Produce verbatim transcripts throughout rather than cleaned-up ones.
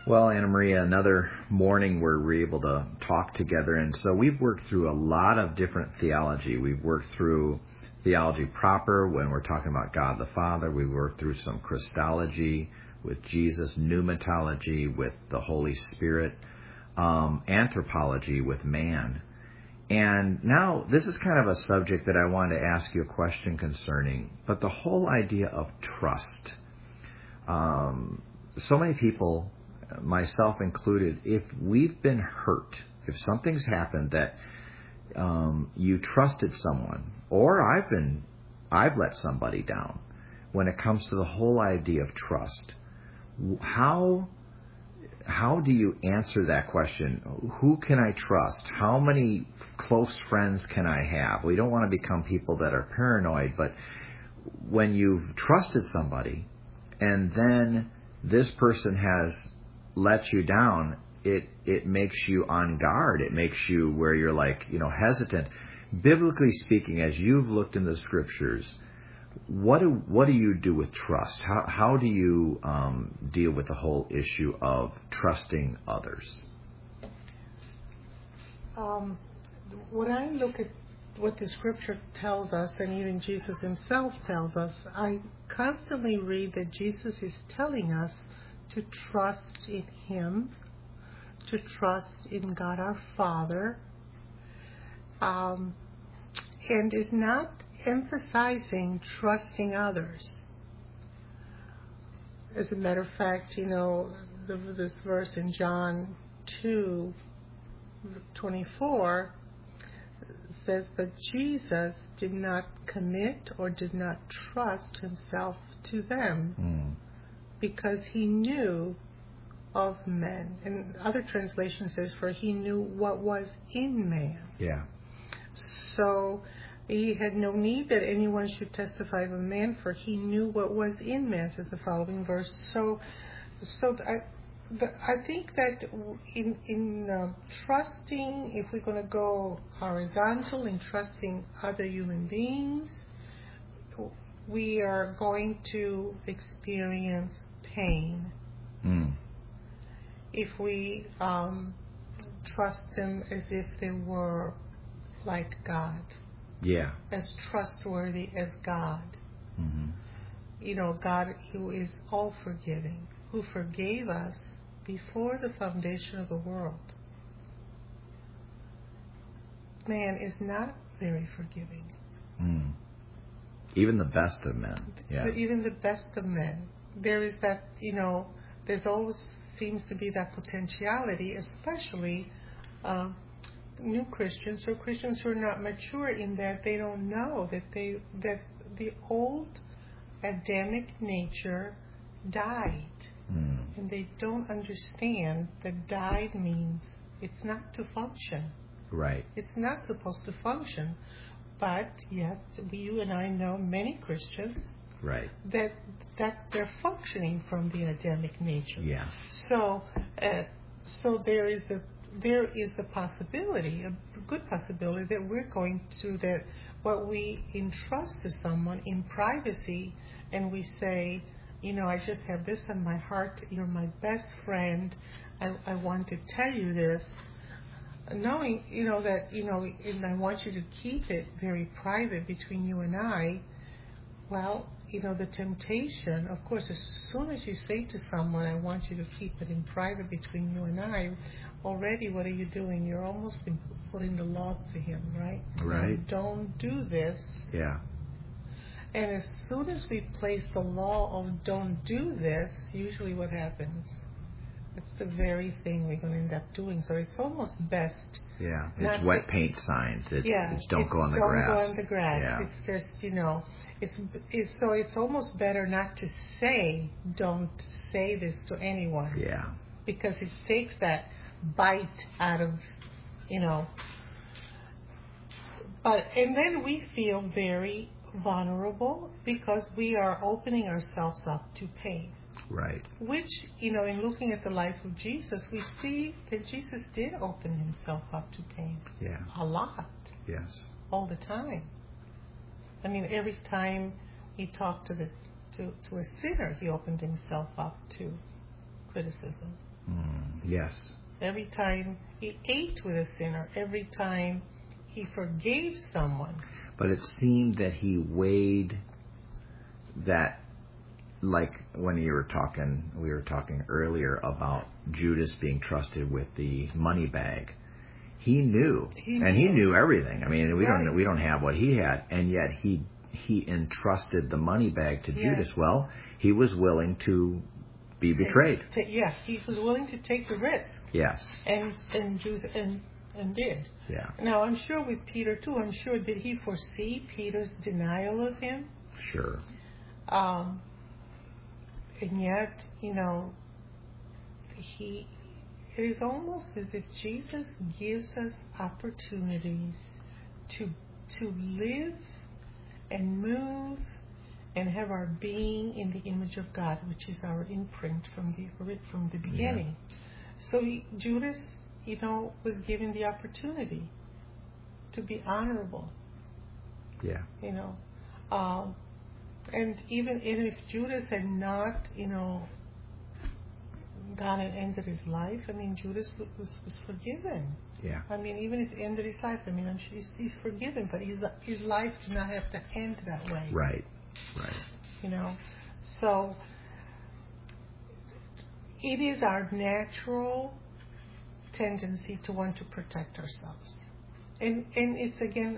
Well, Anna Maria, another morning where we're able to talk together. And so we've worked through a lot of different theology. We've worked through theology proper when we're talking about God the Father. We've worked through some Christology with Jesus, pneumatology with the Holy Spirit, um, anthropology with man. And now this is kind of a subject that I want to ask you a question concerning, but the whole idea of trust. Um, so many people, myself included, if we've been hurt, if something's happened that um, you trusted someone, or I've been, I've let somebody down, when it comes to the whole idea of trust, how how do you answer that question? Who can I trust? How many close friends can I have? We don't want to become people that are paranoid, but when you've trusted somebody and then this person has let you down, it it makes you on guard. It makes you where you're like, you know, hesitant. Biblically speaking, as you've looked in the scriptures, what do what do you do with trust? How how do you um, deal with the whole issue of trusting others? Um, when I look at what the scripture tells us, and even Jesus himself tells us, I constantly read that Jesus is telling us to trust in him, to trust in God our Father, um, and is not emphasizing trusting others. As a matter of fact, you know, the, this verse in John two twenty-four says, but Jesus did not commit or did not trust himself to them Mm. because he knew of men. And other translation says, for he knew what was in man. Yeah. So he had no need that anyone should testify of a man, for he knew what was in man, says the following verse. So, so I, the, I think that in in uh, trusting, if we're going to go horizontal in trusting other human beings, we are going to experience pain. Mm. If we um, trust them as if they were like God. Yeah. As trustworthy as God. Mm-hmm. You know, God who is all forgiving, who forgave us before the foundation of the world. Man is not very forgiving. Mm. Even the best of men. Yeah. Even the best of men. There is that, you know, there's always seems to be that potentiality, especially uh, new Christians or Christians who are not mature in that they don't know that they that the old Adamic nature died, Mm. and they don't understand that died means it's not to function. Right. It's not supposed to function, but yet we, you and I know many Christians Right. that that they're functioning from the Adamic nature. Yeah. So, uh, so there is the there is the possibility, a good possibility, that we're going to, that what we entrust to someone in privacy, and we say, you know, I just have this on my heart, you're my best friend, I, I want to tell you this, knowing, you know, that, you know, and I want you to keep it very private between you and I. Well, you know, the temptation, of course, as soon as you say to someone, I want you to keep it in private between you and I, already what are you doing? You're almost putting the law to him, right? Right. Now, don't do this. Yeah. And as soon as we place the law of don't do this, usually what happens? It's the very thing we're going to end up doing. So it's almost best. Yeah. not It's wet to, paint signs. It's, yeah, it's don't it's go on the don't grass. Don't go on the grass. Yeah. It's just, you know, it's, it's so it's almost better not to say don't say this to anyone. Yeah. Because it takes that bite out of, you know. But and then we feel very vulnerable because we are opening ourselves up to pain. Right. Which, you know, in looking at the life of Jesus, we see that Jesus did open himself up to pain. Yeah. A lot. Yes. All the time. I mean, every time he talked to the to, to a sinner, he opened himself up to criticism. Mm, yes. Every time he ate with a sinner, every time he forgave someone. But it seemed that he weighed that, like when you were talking, we were talking earlier about Judas being trusted with the money bag. He knew, He and he knew. knew everything. I mean, we Right. don't we don't have what he had, and yet he he entrusted the money bag to Yes. Judas. Well, he was willing to be betrayed. To, to, yeah, he was willing to take the risk. Yes. And and Jews and and did. Yeah. Now I'm sure with Peter too. I'm sure did he foresee Peter's denial of him? Sure. Um. And yet, you know, he. It is almost as if Jesus gives us opportunities to to live and move and have our being in the image of God, which is our imprint from the from the beginning. Yeah. So he, Judas, you know, was given the opportunity to be honorable. Yeah. You know, um, and even if Judas had not, you know, gone and ended his life, I mean, Judas was was forgiven. Yeah. I mean, even if he ended his life, I mean, I'm sure he's, he's forgiven, but his his life did not have to end that way. Right. Right. You know, so it is our natural tendency to want to protect ourselves, and and it's again,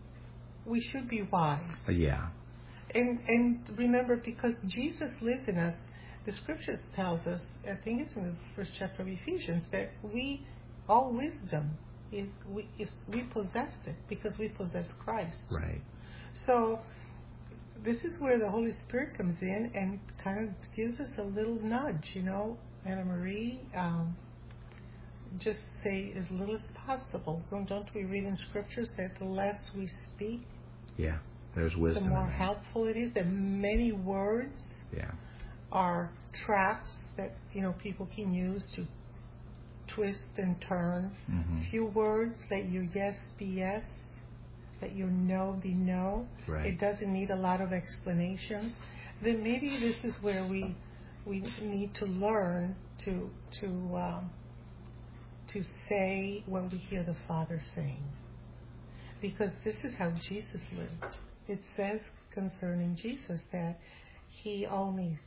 we should be wise. Uh, yeah. And and remember, because Jesus lives in us, the scriptures tells us, I think it's in the first chapter of Ephesians, that we, all wisdom is we is we possess it because we possess Christ. Right. So this is where the Holy Spirit comes in and kind of gives us a little nudge, you know, Anna Marie. Um, just say as little as possible. Don't, don't we read in scriptures that the less we speak, yeah, there's wisdom, the more in that. helpful it is? That many words yeah. are traps that, you know, people can use to twist and turn. Mm-hmm. Few words, let your yes be yes, let your no be no. Right. It doesn't need a lot of explanations. Then maybe this is where we we need to learn to to um, to say what we hear the Father saying, because this is how Jesus lived. It says concerning Jesus that he only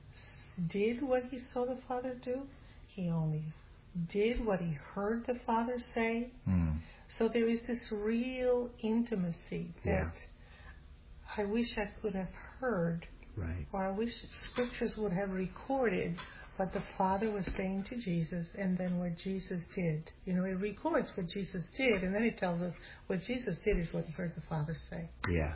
did what he saw the Father do. He only did what he heard the Father say. Mm. So there is this real intimacy that Yeah. I wish I could have heard, right. or I wish scriptures would have recorded what the Father was saying to Jesus and then what Jesus did. You know, it records what Jesus did, and then it tells us what Jesus did is what he heard the Father say. Yes.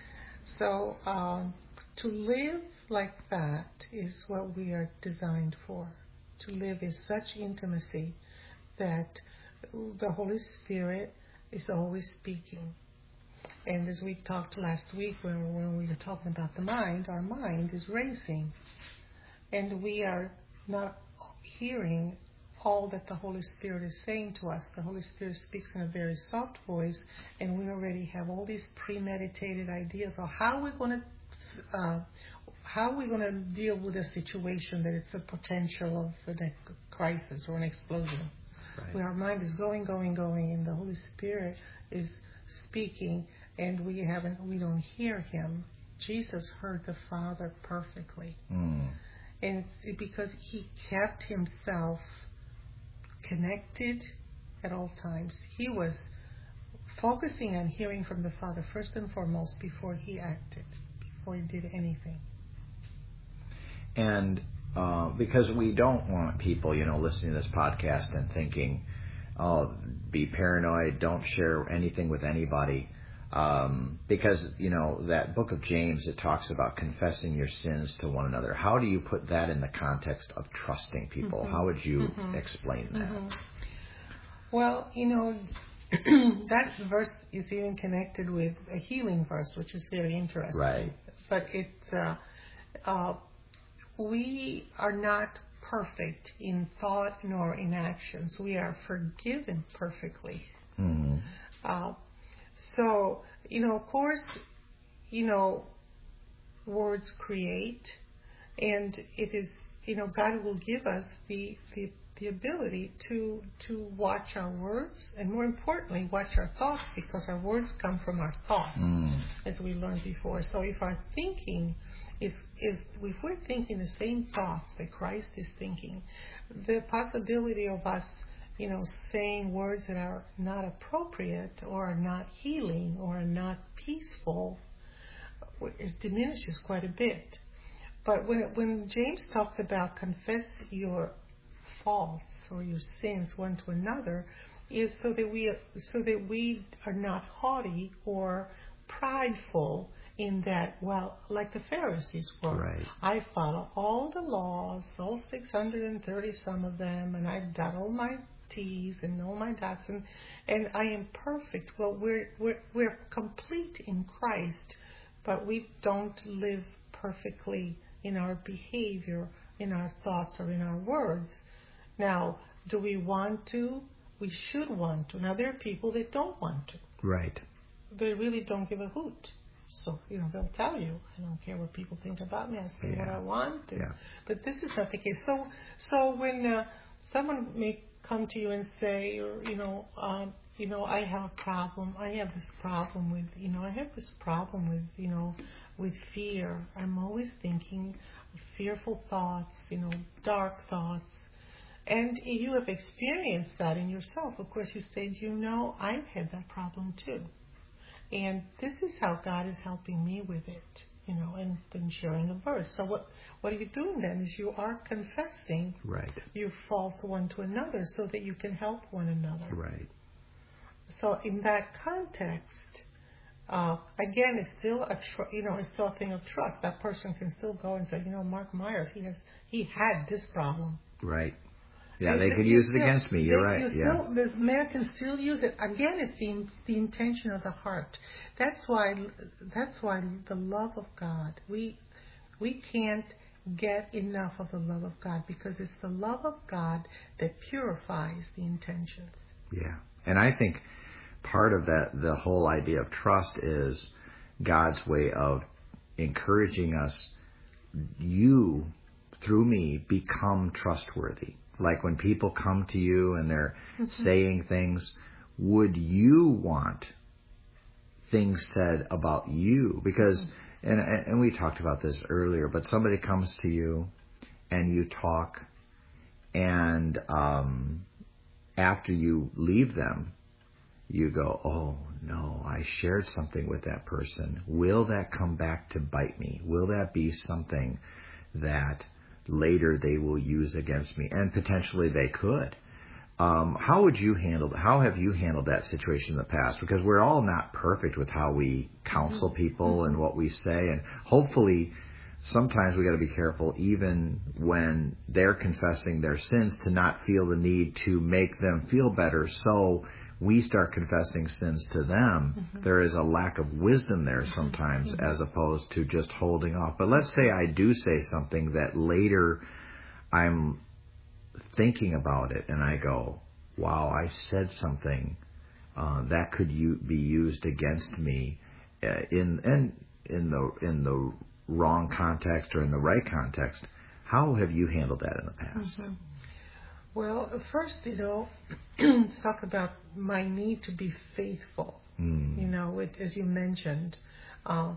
So um, to live like that is what we are designed for. To live in such intimacy that the Holy Spirit is always speaking. And as we talked last week when, when we were talking about the mind, our mind is racing. And we are not hearing all that the Holy Spirit is saying to us. The Holy Spirit speaks in a very soft voice, and we already have all these premeditated ideas of how we're going to uh, how we're going to deal with a situation that it's a potential of a crisis or an explosion. Right. Where our mind is going, going, going, and the Holy Spirit is speaking, and we haven't, we don't hear Him. Jesus heard the Father perfectly, mm. and it's because He kept Himself connected at all times. He was focusing on hearing from the Father first and foremost before He acted, before He did anything. And uh, because we don't want people, you know, listening to this podcast and thinking, oh, be paranoid, don't share anything with anybody. Um, because, you know, that book of James, it talks about confessing your sins to one another. How do you put that in the context of trusting people? Mm-hmm. How would you mm-hmm. explain that? Mm-hmm. Well, you know, that verse is even connected with a healing verse, which is very interesting. Right. But it's, uh, uh, we are not perfect in thought nor in actions. We are forgiven perfectly. Mm-hmm. Uh, so, you know, of course, you know, words create, and it is you know, God will give us the the the ability to to watch our words, and more importantly, watch our thoughts, because our words come from our thoughts, Mm. as we learned before. So if our thinking is is if we're thinking the same thoughts that Christ is thinking, the possibility of us, you know, saying words that are not appropriate or are not healing or are not peaceful is diminishes quite a bit. But when when James talks about confess your faults or your sins one to another, is so that we so that we are not haughty or prideful in that, well, like the Pharisees were. Right. I follow all the laws, all six hundred thirty some of them, and I dot all my T's and all my dots, and, and I am perfect. Well, we're, we're, we're complete in Christ, but we don't live perfectly in our behavior, in our thoughts, or in our words. Now, do we want to? We should want to. Now, there are people that don't want to. Right. They really don't give a hoot. So, you know, they'll tell you, I don't care what people think about me. I say Yeah. what I want. And, Yeah. But this is not the case. So, so when uh, someone may come to you and say, or, you know, um, you know, I have a problem. I have this problem with, you know, I have this problem with, you know, with fear. I'm always thinking of fearful thoughts, you know, dark thoughts. And you have experienced that in yourself. Of course, you said, you know, I've had that problem too. And this is how God is helping me with it, you know, and then sharing a verse. So what, what are you doing then is you are confessing Right. your faults one to another so that you can help one another. Right. So in that context, uh, again, it's still a tr- you know it's still a thing of trust. That person can still go and say, you know, Mark Myers, he has he had this problem. Right. Yeah, And they th- could you use still- it against me. You're they- right. you Yeah. still, the man can still use it. Again, it's the the intention of the heart. That's why that's why the love of God. We we can't get enough of the love of God, because it's the love of God that purifies the intentions. Yeah. And I think part of that, the whole idea of trust, is God's way of encouraging us. You, through me, become trustworthy. Like when people come to you and they're mm-hmm. saying things, would you want things said about you? Because, mm-hmm. and, and we talked about this earlier, but somebody comes to you and you talk, and um, after you leave them, you go, oh, no, I shared something with that person. Will that come back to bite me? Will that be something that later they will use against me? And potentially they could. Um, how would you handle, how have you handled that situation in the past? Because we're all not perfect with how we counsel people mm-hmm. and what we say. And hopefully sometimes we got to be careful, even when they're confessing their sins, to not feel the need to make them feel better. So we start confessing sins to them. Mm-hmm. There is a lack of wisdom there sometimes, mm-hmm. as opposed to just holding off. But let's say I do say something that later I'm thinking about it and I go, wow, I said something uh, that could u- be used against me uh, in, in in the in the wrong context or in the right context. How have you handled that in the past? Mm-hmm. Well, first, you know, let's talk about my need to be faithful. Mm. You know, it, as you mentioned, uh,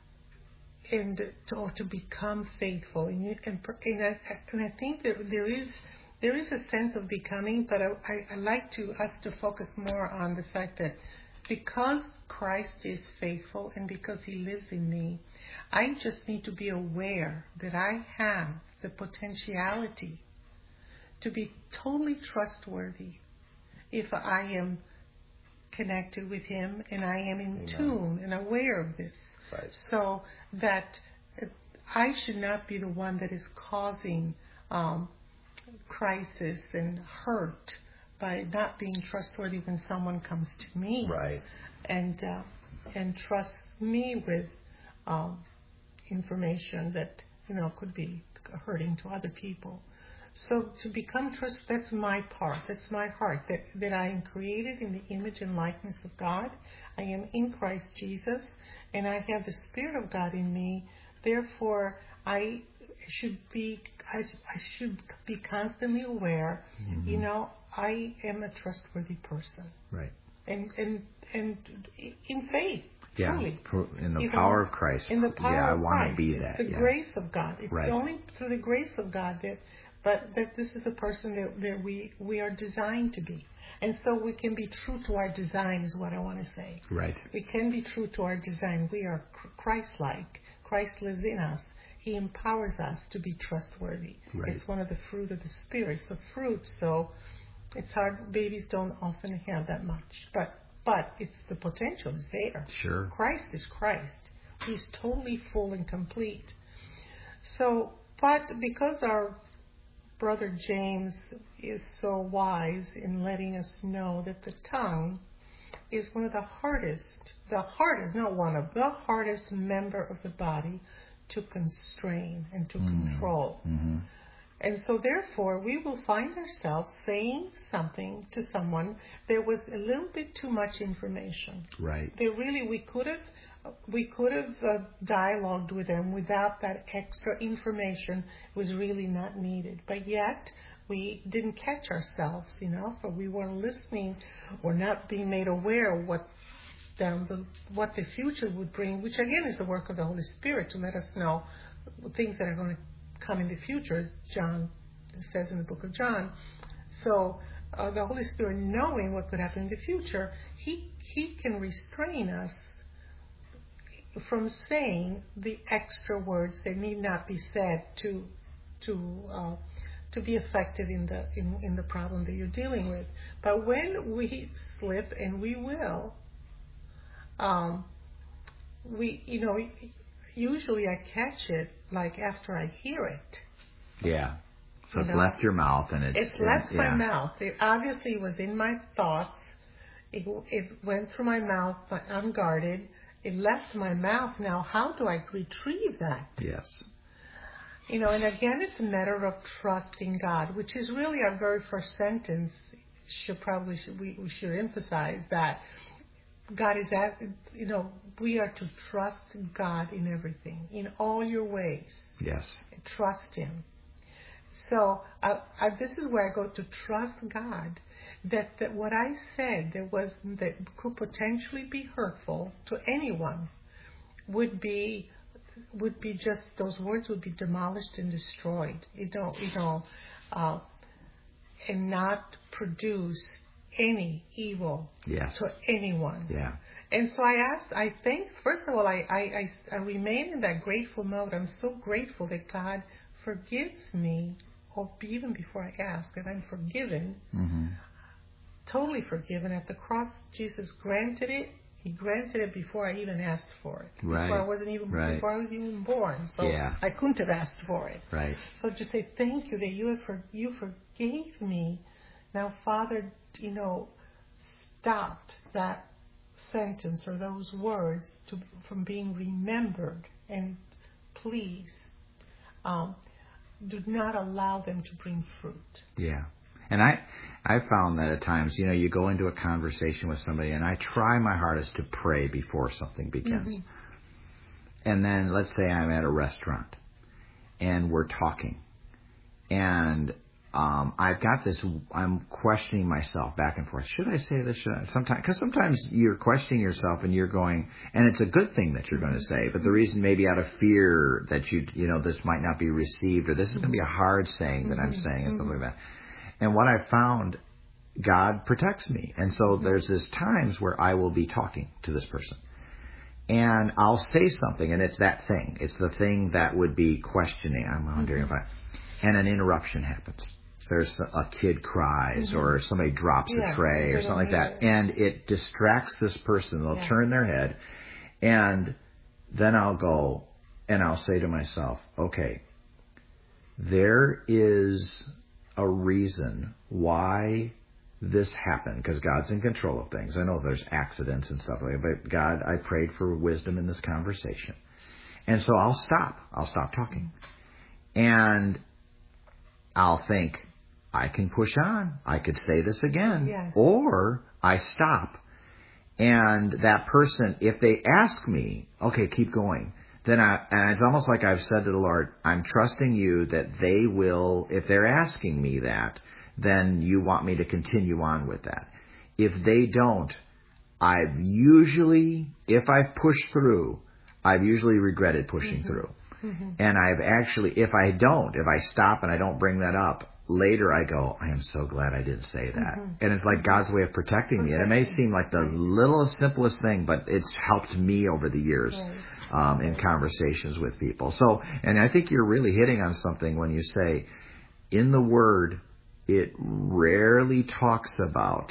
and to, or to become faithful. And, you, and, and, I, and I think that there is there is a sense of becoming, but I, I, I like to us to focus more on the fact that because Christ is faithful and because He lives in me, I just need to be aware that I have the potentiality to be totally trustworthy if I am connected with Him and I am in Amen. Tune and aware of this. Right. So that I should not be the one that is causing um, crisis and hurt by not being trustworthy when someone comes to me right. and uh, and trusts me with um, information that, you know, could be hurting to other people. So to become trust, that's my part, that's my heart, that, that I am created in the image and likeness of God. I am in Christ Jesus, and I have the Spirit of God in me. Therefore, I should be, I, I should be constantly aware, mm-hmm. you know, I am a trustworthy person. Right. And, and, and in faith. Yeah, truly. in the you power know, of Christ. In the power yeah, I of want Christ. to be it's that. the yeah. grace of God. It's right. only through the grace of God that, but that this is the person that, that we, we are designed to be. And so we can be true to our design is what I want to say. Right. We can be true to our design. We are Christ-like. Christ lives in us. He empowers us to be trustworthy. Right. It's one of the fruit of the Spirit. It's a fruit, so it's hard. Babies don't often have that much. But but it's the potential is there. Sure. Christ is Christ. He's totally full and complete. So, but because our brother James is so wise in letting us know that the tongue is one of the hardest, the hardest, not one of, the hardest member of the body to constrain and to mm-hmm. control. Mm-hmm. And so therefore we will find ourselves saying something to someone that was a little bit too much information. Right. They really, we could have, we could have uh, dialogued with them without that extra information. It was really not needed. But yet we didn't catch ourselves, you know, for we weren't listening or not being made aware of what down the, what the future would bring, which again is the work of the Holy Spirit to let us know things that are going to come in the future, as John says in the book of John. So uh, the Holy Spirit, knowing what could happen in the future, he he can restrain us from saying the extra words that need not be said to to uh, to be effective in the in, in the problem that you're dealing with. But when we slip, and we will, um, we you know. usually I catch it like after I hear it. Yeah. So you it's know? left your mouth and it's... It's left it, my yeah. mouth. It obviously was in my thoughts. It, it went through my mouth unguarded. It left my mouth. Now, how do I retrieve that? Yes. You know, and again, it's a matter of trusting God, which is really our very first sentence. Should probably should, we, we should emphasize that. God is at, you know, we are to trust God in everything, in all your ways. Yes. Trust Him. So I, I, this is where I go to trust God. That, that what I said that was that could potentially be hurtful to anyone would be would be just those words would be demolished and destroyed. You know, you know, uh, and not produce any evil yes. to anyone. Yeah. And so I asked, I think, first of all, I, I, I, I remain in that grateful mode. I'm so grateful that God forgives me, or even before I ask, that I'm forgiven, mm-hmm. totally forgiven. At the cross, Jesus granted it. He granted it before I even asked for it. Right. Before I wasn't even right. before I was even born. So yeah. I couldn't have asked for it. Right. So just say thank you that you have for, you forgave me. Now, Father, you know, stop that sentence or those words to, from being remembered, and please um, do not allow them to bring fruit. Yeah. And I I found that at times, you know, you go into a conversation with somebody, and I try my hardest to pray before something begins. Mm-hmm. And then let's say I'm at a restaurant and we're talking, and Um, I've got this, I'm questioning myself back and forth. Should I say this? Should I? Sometimes, because sometimes you're questioning yourself and you're going, and it's a good thing that you're going to say, but the reason maybe out of fear that you, you know, this might not be received, or this is going to be a hard saying that I'm saying, and something like that. And what I found, God protects me. And so there's this times where I will be talking to this person, and I'll say something, and it's that thing. It's the thing that would be questioning. I'm wondering if I, and an interruption happens. There's a kid cries, mm-hmm. or somebody drops yeah, a tray or something like that. It. And it distracts this person. They'll yeah. turn their head. And then I'll go and I'll say to myself, okay, there is a reason why this happened, because God's in control of things. I know there's accidents and stuff like that, but God, I prayed for wisdom in this conversation. And so I'll stop. I'll stop talking. And I'll think, I can push on. I could say this again. Yes. Or I stop. And that person, if they ask me, okay, keep going, then I, and it's almost like I've said to the Lord, I'm trusting you that they will, if they're asking me that, then you want me to continue on with that. If they don't, I've usually, if I've pushed through, I've usually regretted pushing mm-hmm. through. Mm-hmm. And I've actually, if I don't, if I stop and I don't bring that up, later I go, I am so glad I didn't say that. Mm-hmm. And it's like mm-hmm. God's way of protecting me. And it may seem like the right. littlest, simplest thing, but it's helped me over the years right. um, in right. conversations with people. So, and I think you're really hitting on something when you say, in the Word, it rarely talks about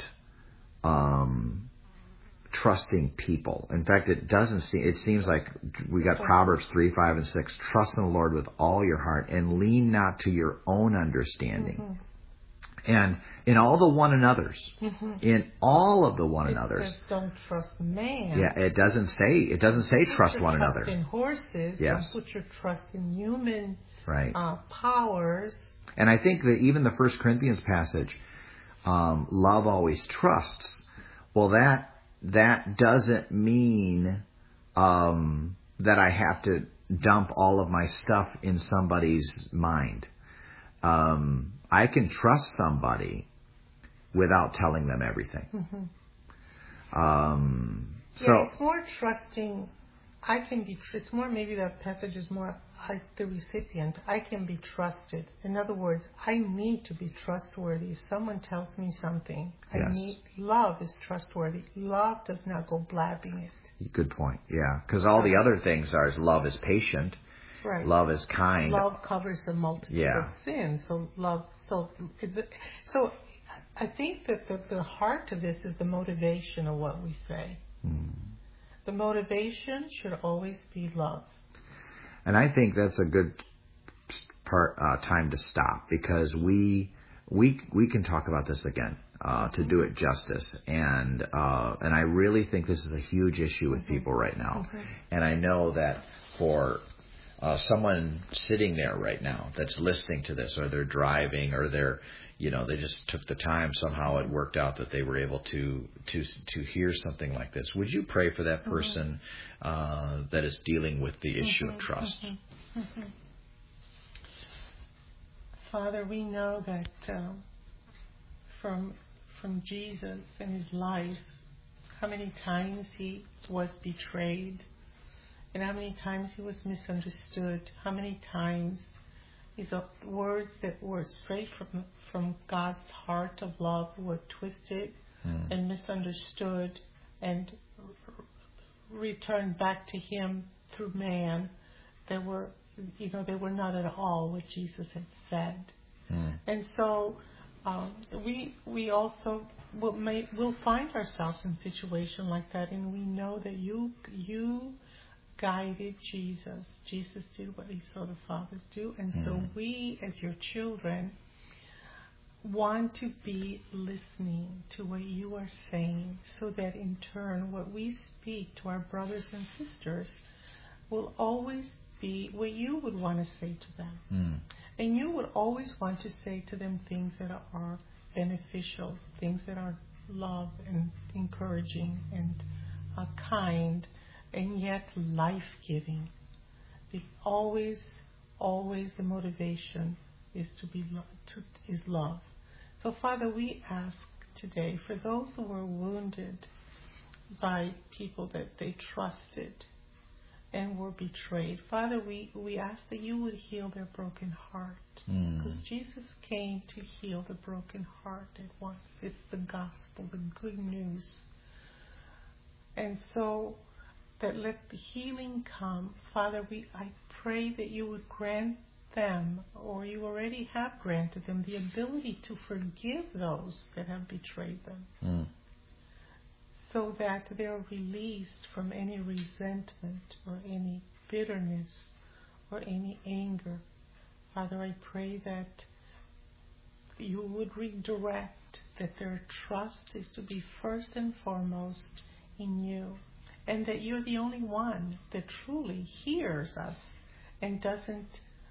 um, trusting people. In fact, it doesn't seem, it seems like we got Proverbs three, five, and six. Trust in the Lord with all your heart and lean not to your own understanding. Mm-hmm. And in all the one another's, mm-hmm. in all of the one it another's. Says don't trust man. Yeah, it doesn't say, it doesn't say Put trust your one trust another. in horses. Yes. Don't put your trust in human right. uh, powers. And I think that even the First Corinthians passage, um, love always trusts. Well, that that doesn't mean um, that I have to dump all of my stuff in somebody's mind. Um, I can trust somebody without telling them everything. Mm-hmm. Um, so yeah, it's more trusting. I can be. It's more maybe that passage is more like the recipient. I can be trusted. In other words, I need to be trustworthy. If someone tells me something, yes. I need. Love is trustworthy. Love does not go blabbing it. Good point. Yeah, because all the other things are is love is patient. Right. Love is kind. Love covers the multitude yeah. of sins. So love. So so I think that the, the heart of this is the motivation of what we say. Hmm. The motivation should always be love. And I think that's a good part uh, time to stop, because we we we can talk about this again uh, to do it justice. And uh, and I really think this is a huge issue with mm-hmm. people right now. Mm-hmm. And I know that for uh, someone sitting there right now that's listening to this, or they're driving, or they're you know, they just took the time. Somehow it worked out that they were able to to to hear something like this. Would you pray for that person mm-hmm. uh, that is dealing with the issue mm-hmm. of trust? Mm-hmm. Mm-hmm. Father, we know that uh, from from Jesus and his life, how many times he was betrayed, and how many times he was misunderstood, how many times his words that were straight from from God's heart of love were twisted mm. and misunderstood and returned back to him through man. They were, you know, they were not at all what Jesus had said. Mm. And so um, we we also will may, will find ourselves in a situation like that, and we know that you you guided Jesus. Jesus did what he saw the fathers do, and mm. so we, as your children, want to be listening to what you are saying, so that in turn what we speak to our brothers and sisters will always be what you would want to say to them. Mm. And you would always want to say to them things that are beneficial, things that are love and encouraging and uh, kind, and yet life-giving. The, always, always the motivation is to be lo- to, is love. So, Father, we ask today for those who were wounded by people that they trusted and were betrayed. Father, we, we ask that you would heal their broken heart. Mm. Because Jesus came to heal the broken heart at once. It's the gospel, the good news. And so that let the healing come. Father, we I pray that you would grant them, or you already have granted them, the ability to forgive those that have betrayed them. Mm. So that they are released from any resentment or any bitterness or any anger. Father, I pray that you would redirect, that their trust is to be first and foremost in you, and that you're the only one that truly hears us and doesn't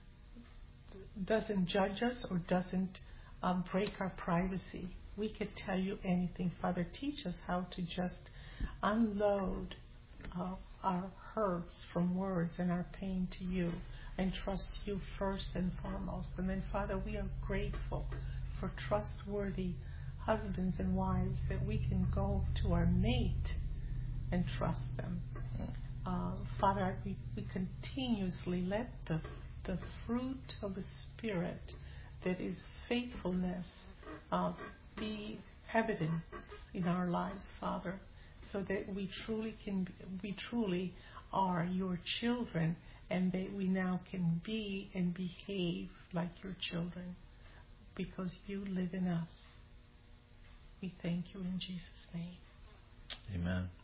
doesn't judge us or doesn't um, break our privacy. We could tell you anything. Father, teach us how to just unload uh, our hurts from words and our pain to you and trust you first and foremost. And then, Father, we are grateful for trustworthy husbands and wives that we can go to our mate and trust them. Uh, Father, we, we continuously let the, the fruit of the Spirit, that is faithfulness, uh, be evident in our lives, Father, so that we truly can, we truly are your children, and that we now can be and behave like your children, because you live in us. We thank you in Jesus' name. Amen.